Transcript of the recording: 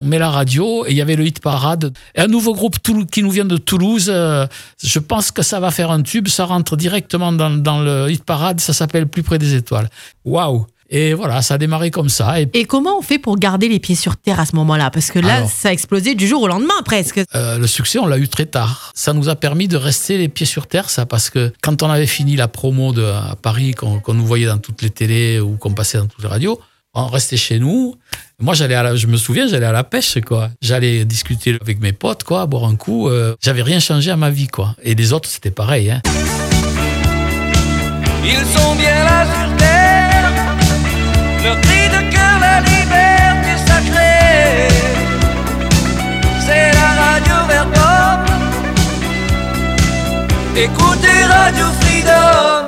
On met la radio et il y avait le hit parade. Et un nouveau groupe qui nous vient de Toulouse. Je pense que ça va faire un tube. Ça rentre directement dans le hit parade. Ça s'appelle Plus près des étoiles. Waouh! Et voilà, ça a démarré comme ça. Et comment on fait pour garder les pieds sur terre à ce moment-là ? Parce que là, alors, ça a explosé du jour au lendemain presque. Le succès, on l'a eu très tard. Ça nous a permis de rester les pieds sur terre, ça, parce que quand on avait fini la promo à Paris, qu'on nous voyait dans toutes les télés ou qu'on passait dans toutes les radios, on restait chez nous. Moi, je me souviens, j'allais à la pêche, quoi. J'allais discuter avec mes potes, quoi, boire un coup. J'avais rien changé à ma vie, quoi. Et les autres, c'était pareil, hein. Ils sont bien là sur terre, leur cri de cœur, la liberté sacrée. C'est la radio Vert Pop. Écoutez Radio Freedom.